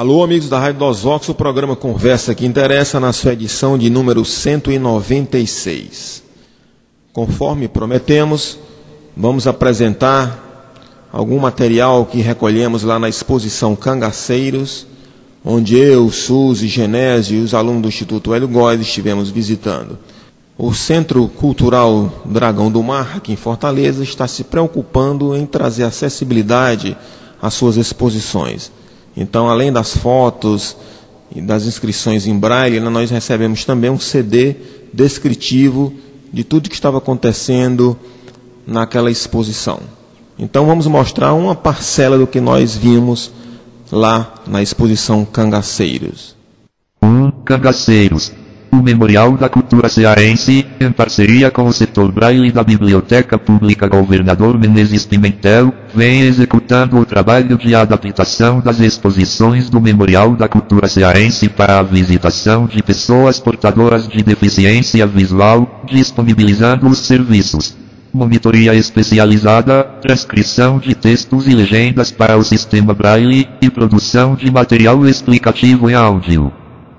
Alô, amigos da Rádio Dos Vox, o programa Conversa que Interessa, na sua edição de número 196. Conforme prometemos, vamos apresentar algum material que recolhemos lá na exposição Cangaceiros, onde eu, Suzy, Genésio e os alunos do Instituto Hélio Góes estivemos visitando. O Centro Cultural Dragão do Mar, aqui em Fortaleza, está se preocupando em trazer acessibilidade às suas exposições. Então, além das fotos e das inscrições em braille, nós recebemos também um CD descritivo de tudo que estava acontecendo naquela exposição. Então, vamos mostrar uma parcela do que nós vimos lá na exposição Cangaceiros. Cangaceiros. O Memorial da Cultura Cearense, em parceria com o setor Braille da Biblioteca Pública Governador Menezes Pimentel, vem executando o trabalho de adaptação das exposições do Memorial da Cultura Cearense para a visitação de pessoas portadoras de deficiência visual, disponibilizando os serviços: monitoria especializada, transcrição de textos e legendas para o sistema Braille, e produção de material explicativo em áudio.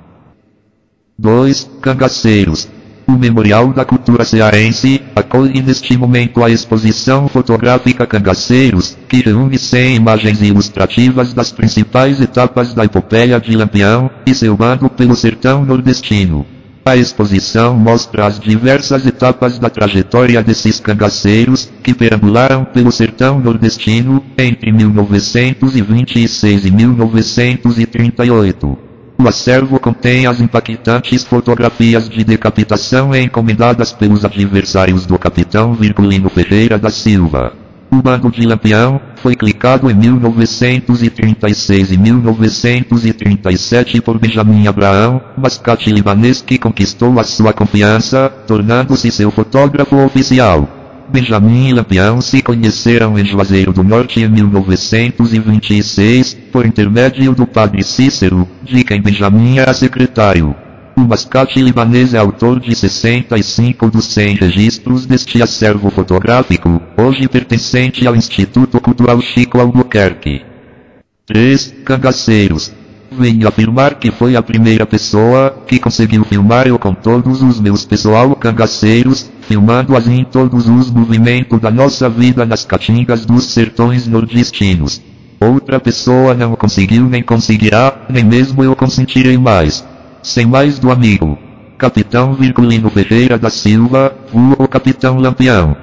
2. Cangaceiros. O Memorial da Cultura Cearense acolhe neste momento a exposição fotográfica Cangaceiros, que reúne 100 imagens ilustrativas das principais etapas da epopeia de Lampião e seu bando pelo sertão nordestino. A exposição mostra as diversas etapas da trajetória desses cangaceiros, que perambularam pelo sertão nordestino entre 1926 e 1938. O acervo contém as impactantes fotografias de decapitação encomendadas pelos adversários do capitão Virgulino Ferreira da Silva. O bando de Lampião foi clicado em 1936 e 1937 por Benjamin Abraão, mascate libanês que conquistou a sua confiança, tornando-se seu fotógrafo oficial. Benjamin e Lampião se conheceram em Juazeiro do Norte em 1926, por intermédio do padre Cícero, de quem Benjamin era secretário. O mascate libanês é autor de 65 dos 100 registros deste acervo fotográfico, hoje pertencente ao Instituto Cultural Chico Albuquerque. 3. Cangaceiros. Venho afirmar que foi a primeira pessoa que conseguiu filmar eu com todos os meus pessoal cangaceiros, filmando assim todos os movimentos da nossa vida nas caatingas dos sertões nordestinos. Outra pessoa não conseguiu nem conseguirá, nem mesmo eu consentirei mais. Sem mais do amigo Capitão Virgulino Ferreira da Silva, vulgo Capitão Lampião.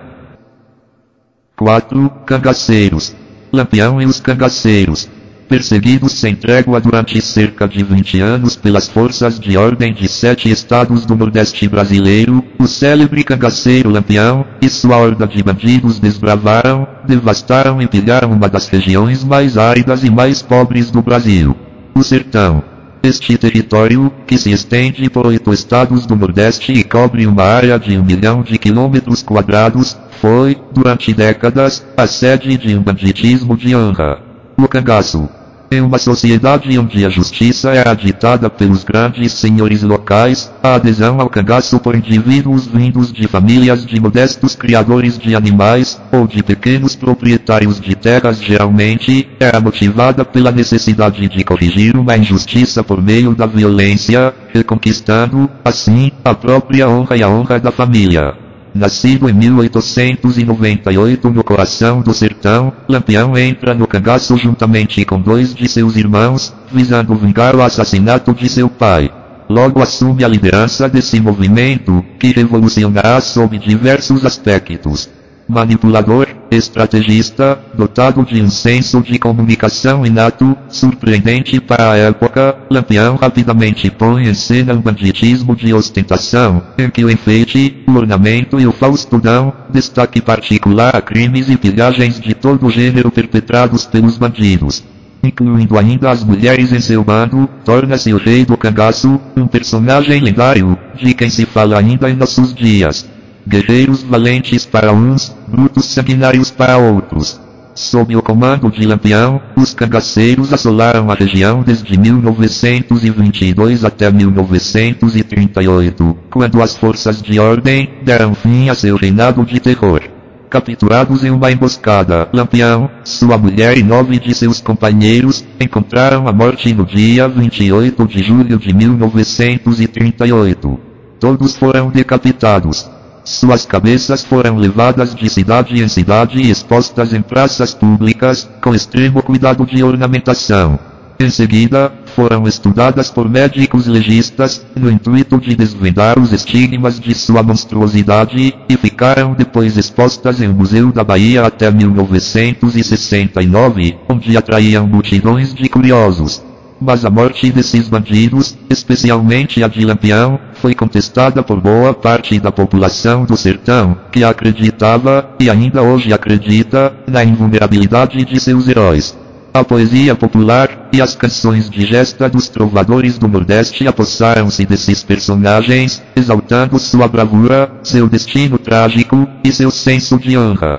4. Cangaceiros. Lampião e os cangaceiros. Perseguidos sem trégua durante cerca de 20 anos pelas forças de ordem de 7 estados do Nordeste brasileiro, o célebre cangaceiro Lampião e sua horda de bandidos desbravaram, devastaram e pilharam uma das regiões mais áridas e mais pobres do Brasil: o sertão. Este território, que se estende por 8 estados do Nordeste e cobre uma área de 1 milhão de quilômetros quadrados, foi, durante décadas, a sede de um banditismo de honra: o cangaço. Em uma sociedade onde a justiça era ditada pelos grandes senhores locais, a adesão ao cangaço por indivíduos vindos de famílias de modestos criadores de animais, ou de pequenos proprietários de terras geralmente, era motivada pela necessidade de corrigir uma injustiça por meio da violência, reconquistando, assim, a própria honra e a honra da família. Nascido em 1898 no coração do sertão, Lampião entra no cangaço juntamente com 2 de seus irmãos, visando vingar o assassinato de seu pai. Logo assume a liderança desse movimento, que revolucionará sob diversos aspectos: manipulador, estrategista, dotado de um senso de comunicação inato, surpreendente para a época, Lampião rapidamente põe em cena um banditismo de ostentação, em que o enfeite, o ornamento e o fausto dão destaque particular a crimes e pilhagens de todo o gênero perpetrados pelos bandidos, incluindo ainda as mulheres em seu bando. Torna-se o rei do cangaço, um personagem lendário, de quem se fala ainda em nossos dias. Guerreiros valentes para uns, brutos sanguinários para outros. Sob o comando de Lampião, os cangaceiros assolaram a região desde 1922 até 1938, quando as forças de ordem deram fim a seu reinado de terror. capturados em uma emboscada. Lampião, sua mulher e 9 de seus companheiros, encontraram a morte no dia 28 de julho de 1938. Todos foram decapitados. Suas cabeças foram levadas de cidade em cidade e expostas em praças públicas, com extremo cuidado de ornamentação. Em seguida, foram estudadas por médicos legistas, no intuito de desvendar os estigmas de sua monstruosidade, e ficaram depois expostas em um museu da Bahia até 1969, onde atraíam multidões de curiosos. Mas a morte desses bandidos, especialmente a de Lampião, foi contestada por boa parte da população do sertão, que acreditava, e ainda hoje acredita, na invulnerabilidade de seus heróis. A poesia popular, e as canções de gesta dos trovadores do Nordeste apossaram-se desses personagens, exaltando sua bravura, seu destino trágico, e seu senso de honra.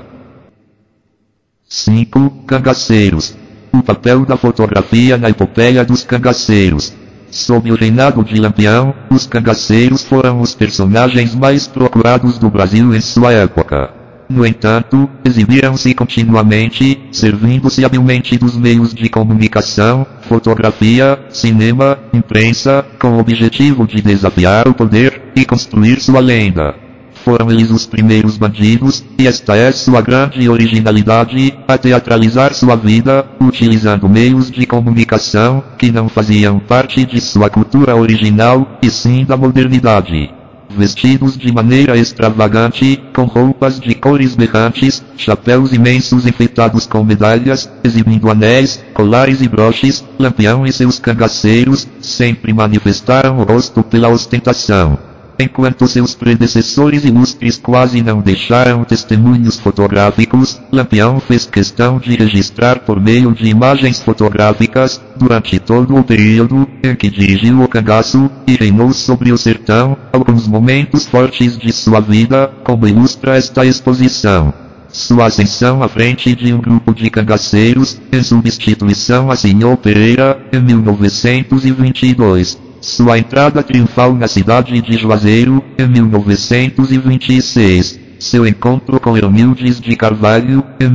5. Cangaceiros. O papel da fotografia na epopeia dos cangaceiros. Sob o reinado de Lampião, os cangaceiros foram os personagens mais procurados do Brasil em sua época. No entanto, exibiram-se continuamente, servindo-se habilmente dos meios de comunicação, fotografia, cinema, imprensa, com o objetivo de desafiar o poder e construir sua lenda. Foram eles os primeiros bandidos, e esta é sua grande originalidade, a teatralizar sua vida, utilizando meios de comunicação que não faziam parte de sua cultura original, e sim da modernidade. Vestidos de maneira extravagante, com roupas de cores berrantes, chapéus imensos enfeitados com medalhas, exibindo anéis, colares e broches, Lampião e seus cangaceiros sempre manifestaram o rosto pela ostentação. Enquanto seus predecessores ilustres quase não deixaram testemunhos fotográficos, Lampião fez questão de registrar por meio de imagens fotográficas, durante todo o período em que dirigiu o cangaço e reinou sobre o sertão, alguns momentos fortes de sua vida, como ilustra esta exposição. Sua ascensão à frente de um grupo de cangaceiros, em substituição a Senhor Pereira, em 1922. Sua entrada triunfal na cidade de Juazeiro, em 1926. Seu encontro com Hermildes de Carvalho, em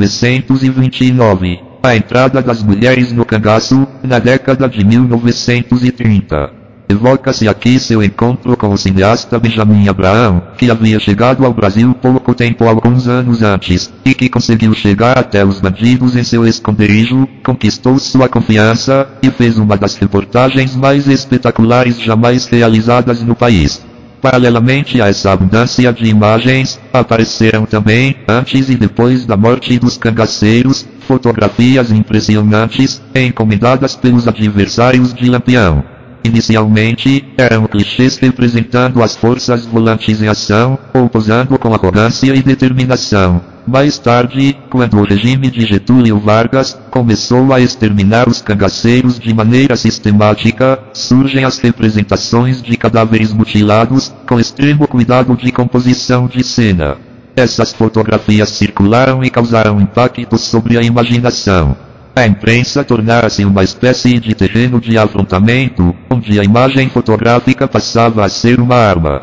1929. A entrada das mulheres no cangaço, na década de 1930. Evoca-se aqui seu encontro com o cineasta Benjamin Abraham, que havia chegado ao Brasil pouco tempo alguns anos antes, e que conseguiu chegar até os bandidos em seu esconderijo, conquistou sua confiança, e fez uma das reportagens mais espetaculares jamais realizadas no país. Paralelamente a essa abundância de imagens, apareceram também, antes e depois da morte dos cangaceiros, fotografias impressionantes, encomendadas pelos adversários de Lampião. Inicialmente, eram clichês representando as forças volantes em ação, ou posando com arrogância e determinação. Mais tarde, quando o regime de Getúlio Vargas começou a exterminar os cangaceiros de maneira sistemática, surgem as representações de cadáveres mutilados, com extremo cuidado de composição de cena. Essas fotografias circularam e causaram impacto sobre a imaginação. A imprensa tornara-se uma espécie de terreno de afrontamento, onde a imagem fotográfica passava a ser uma arma.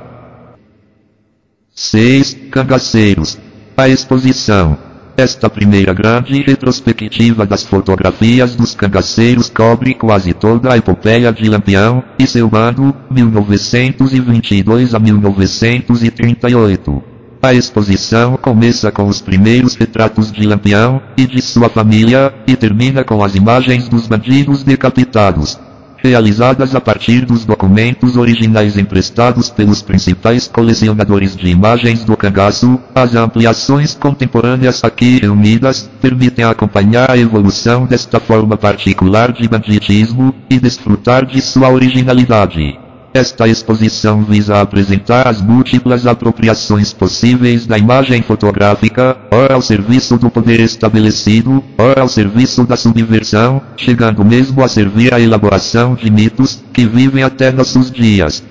6. Cangaceiros. A exposição. Esta primeira grande retrospectiva das fotografias dos cangaceiros cobre quase toda a epopeia de Lampião e seu bando, 1922 a 1938. A exposição começa com os primeiros retratos de Lampião e de sua família, e termina com as imagens dos bandidos decapitados. Realizadas a partir dos documentos originais emprestados pelos principais colecionadores de imagens do cangaço, as ampliações contemporâneas aqui reunidas permitem acompanhar a evolução desta forma particular de banditismo e desfrutar de sua originalidade. Esta exposição visa apresentar as múltiplas apropriações possíveis da imagem fotográfica, ora ao serviço do poder estabelecido, ora ao serviço da subversão, chegando mesmo a servir à elaboração de mitos, que vivem até nossos dias.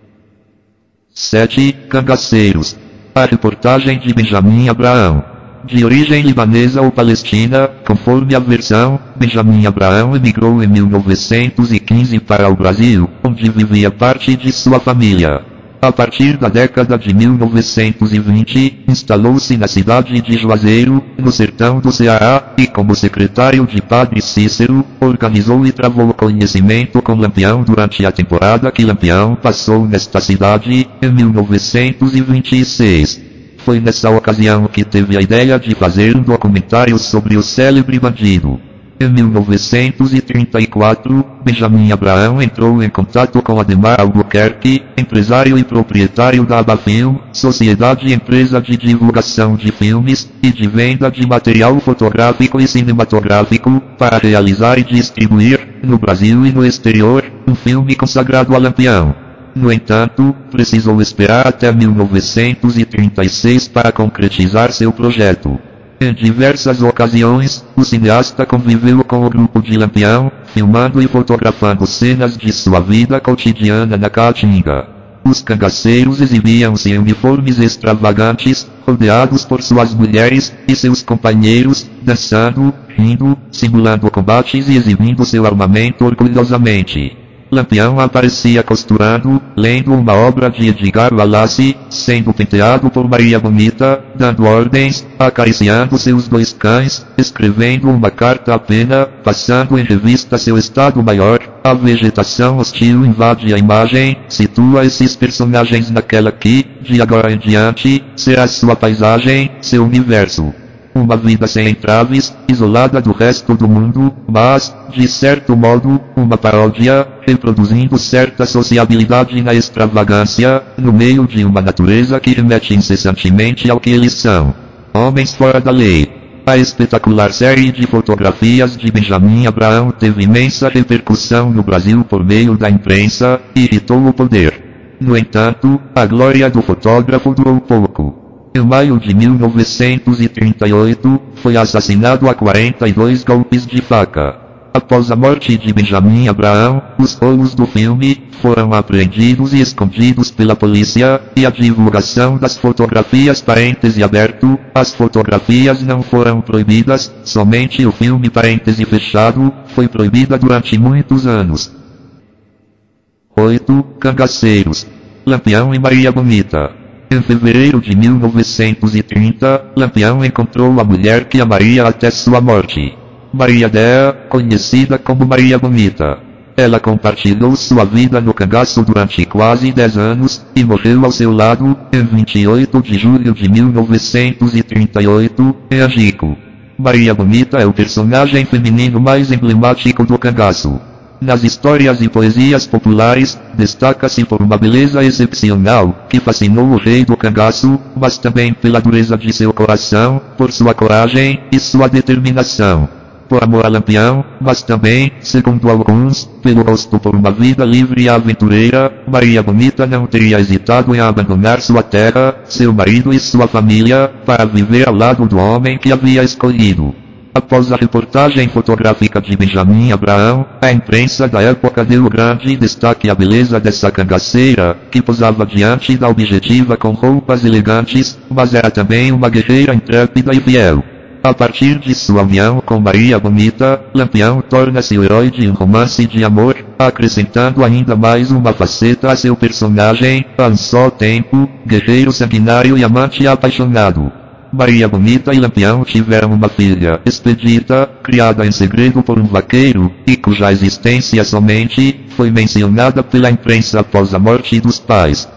7. Cangaceiros. A reportagem de Benjamin Abraham. De origem libanesa ou palestina, conforme a versão, Benjamin Abraham emigrou em 1915 para o Brasil, onde vivia parte de sua família. A partir da década de 1920, instalou-se na cidade de Juazeiro, no sertão do Ceará, e como secretário de Padre Cícero, organizou e travou conhecimento com Lampião durante a temporada que Lampião passou nesta cidade, em 1926. Foi nessa ocasião que teve a ideia de fazer um documentário sobre o célebre bandido. Em 1934, Benjamin Abraão entrou em contato com Ademar Albuquerque, empresário e proprietário da Abafilm, sociedade empresa de divulgação de filmes e de venda de material fotográfico e cinematográfico, para realizar e distribuir, no Brasil e no exterior, um filme consagrado a Lampião. No entanto, precisou esperar até 1936 para concretizar seu projeto. Em diversas ocasiões, o cineasta conviveu com o grupo de Lampião, filmando e fotografando cenas de sua vida cotidiana na Caatinga. Os cangaceiros exibiam-se em uniformes extravagantes, rodeados por suas mulheres e seus companheiros, dançando, rindo, simulando combates e exibindo seu armamento orgulhosamente. Lampião aparecia costurando, lendo uma obra de Edgar Wallace, sendo penteado por Maria Bonita, dando ordens, acariciando seus 2 cães, escrevendo uma carta à pena, passando em revista seu estado maior. A vegetação hostil invade a imagem, situa esses personagens naquela que, de agora em diante, será sua paisagem, seu universo. Uma vida sem entraves, isolada do resto do mundo, mas, de certo modo, uma paródia, reproduzindo certa sociabilidade na extravagância, no meio de uma natureza que remete incessantemente ao que eles são. Homens fora da lei. A espetacular série de fotografias de Benjamin Abraão teve imensa repercussão no Brasil por meio da imprensa, e irritou o poder. No entanto, a glória do fotógrafo durou pouco. Em maio de 1938, foi assassinado a 42 golpes de faca. Após a morte de Benjamin Abraão, os rolos do filme foram apreendidos e escondidos pela polícia, e a divulgação das fotografias parêntese aberto, as fotografias não foram proibidas, somente o filme parêntese fechado, foi proibida durante muitos anos. 8. Cangaceiros. Lampião e Maria Bonita. Em fevereiro de 1930, Lampião encontrou a mulher que amaria até sua morte. Maria Dea, conhecida como Maria Bonita. Ela compartilhou sua vida no cangaço durante quase 10 anos, e morreu ao seu lado, em 28 de julho de 1938, em Angico. Maria Bonita é o personagem feminino mais emblemático do cangaço. Nas histórias e poesias populares, destaca-se por uma beleza excepcional, que fascinou o rei do cangaço, mas também pela dureza de seu coração, por sua coragem e sua determinação. Por amor a Lampião, mas também, segundo alguns, pelo gosto por uma vida livre e aventureira, Maria Bonita não teria hesitado em abandonar sua terra, seu marido e sua família, para viver ao lado do homem que havia escolhido. Após a reportagem fotográfica de Benjamin Abraão, a imprensa da época deu grande destaque à beleza dessa cangaceira, que posava diante da objetiva com roupas elegantes, mas era também uma guerreira intrépida e fiel. A partir de sua união com Maria Bonita, Lampião torna-se o herói de um romance de amor, acrescentando ainda mais uma faceta a seu personagem, ao só tempo, guerreiro sanguinário e amante apaixonado. Maria Bonita e Lampião tiveram uma filha, Expedita, criada em segredo por um vaqueiro, e cuja existência somente foi mencionada pela imprensa após a morte dos pais.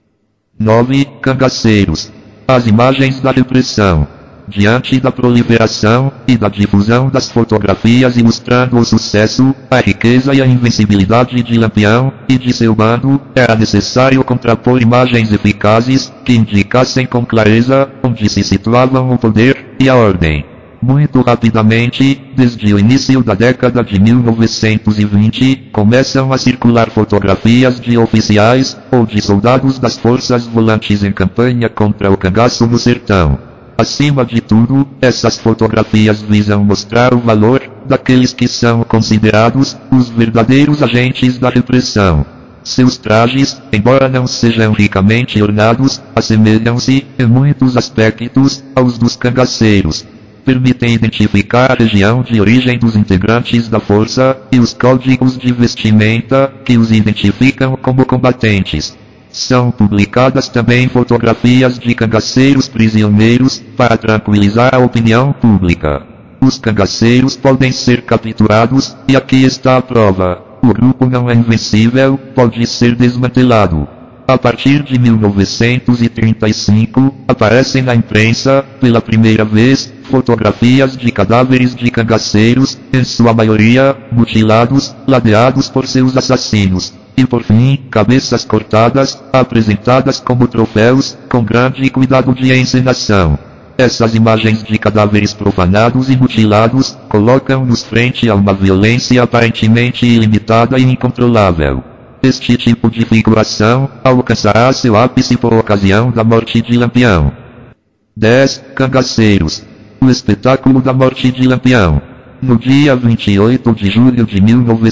9. Cangaceiros. As imagens da repressão. Diante da proliferação e da difusão das fotografias ilustrando o sucesso, a riqueza e a invencibilidade de Lampião e de seu bando, era necessário contrapor imagens eficazes, que indicassem com clareza onde se situavam o poder e a ordem. Muito rapidamente, desde o início da década de 1920, começam a circular fotografias de oficiais ou de soldados das forças volantes em campanha contra o cangaço no sertão. Acima de tudo, essas fotografias visam mostrar o valor daqueles que são considerados os verdadeiros agentes da repressão. Seus trajes, embora não sejam ricamente ornados, assemelham-se, em muitos aspectos, aos dos cangaceiros. Permitem identificar a região de origem dos integrantes da força, e os códigos de vestimenta, que os identificam como combatentes. São publicadas também fotografias de cangaceiros prisioneiros, para tranquilizar a opinião pública. Os cangaceiros podem ser capturados, e aqui está a prova. O grupo não é invencível, pode ser desmantelado. A partir de 1935, aparecem na imprensa, pela primeira vez, fotografias de cadáveres de cangaceiros, em sua maioria, mutilados, ladeados por seus assassinos. E por fim, cabeças cortadas, apresentadas como troféus, com grande cuidado de encenação. Essas imagens de cadáveres profanados e mutilados, colocam-nos frente a uma violência aparentemente ilimitada e incontrolável. Este tipo de figuração, alcançará seu ápice por ocasião da morte de Lampião. 10. Cangaceiros. O espetáculo da morte de Lampião. No dia 28 de julho de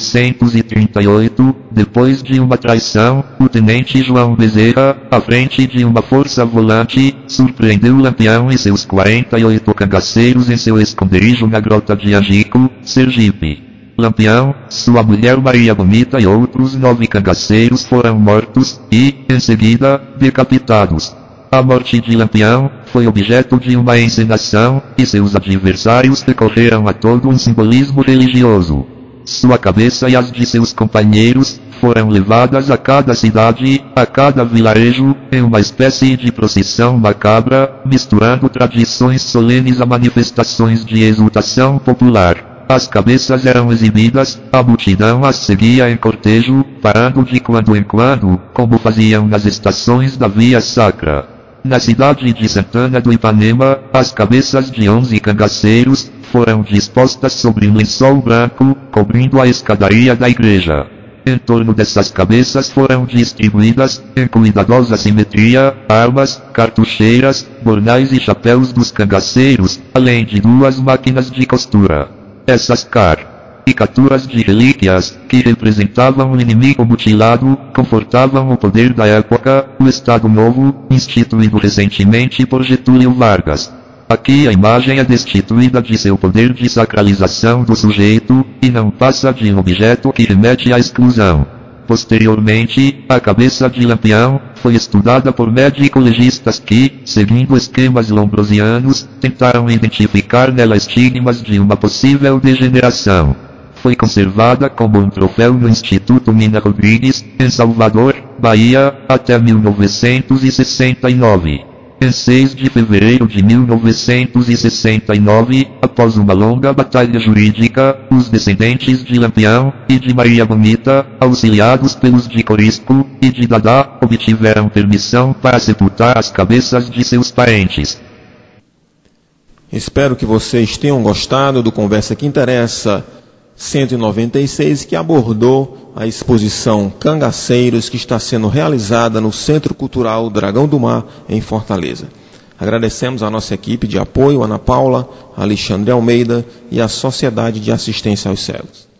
1938, depois de uma traição, o tenente João Bezerra, à frente de uma força volante, surpreendeu Lampião e seus 48 cangaceiros em seu esconderijo na grota de Angico, Sergipe. Lampião, sua mulher Maria Bonita e outros 9 cangaceiros foram mortos, e, em seguida, decapitados. A morte de Lampião foi objeto de uma encenação, e seus adversários recorreram a todo um simbolismo religioso. Sua cabeça e as de seus companheiros foram levadas a cada cidade, a cada vilarejo, em uma espécie de procissão macabra, misturando tradições solenes a manifestações de exultação popular. As cabeças eram exibidas, a multidão as seguia em cortejo, parando de quando em quando, como faziam nas estações da Via Sacra. Na cidade de Santana do Ipanema, as cabeças de 11 cangaceiros foram dispostas sobre um lençol branco, cobrindo a escadaria da igreja. Em torno dessas cabeças foram distribuídas, em cuidadosa simetria, armas, cartucheiras, bornais e chapéus dos cangaceiros, além de 2 máquinas de costura. Essas caricaturas de relíquias, que representavam o inimigo mutilado, confortavam o poder da época, o Estado Novo, instituído recentemente por Getúlio Vargas. Aqui a imagem é destituída de seu poder de sacralização do sujeito, e não passa de um objeto que remete à exclusão. Posteriormente, a cabeça de Lampião foi estudada por médico-legistas que, seguindo esquemas lombrosianos, tentaram identificar nela estigmas de uma possível degeneração. Foi conservada como um troféu no Instituto Mina Rodrigues, em Salvador, Bahia, até 1969. Em 6 de fevereiro de 1969, após uma longa batalha jurídica, os descendentes de Lampião e de Maria Bonita, auxiliados pelos de Corisco e de Dadá, obtiveram permissão para sepultar as cabeças de seus parentes. Espero que vocês tenham gostado do Conversa que Interessa 196, que abordou a exposição Cangaceiros, que está sendo realizada no Centro Cultural Dragão do Mar, em Fortaleza. Agradecemos a nossa equipe de apoio, Ana Paula, Alexandre Almeida e a Sociedade de Assistência aos Cegos.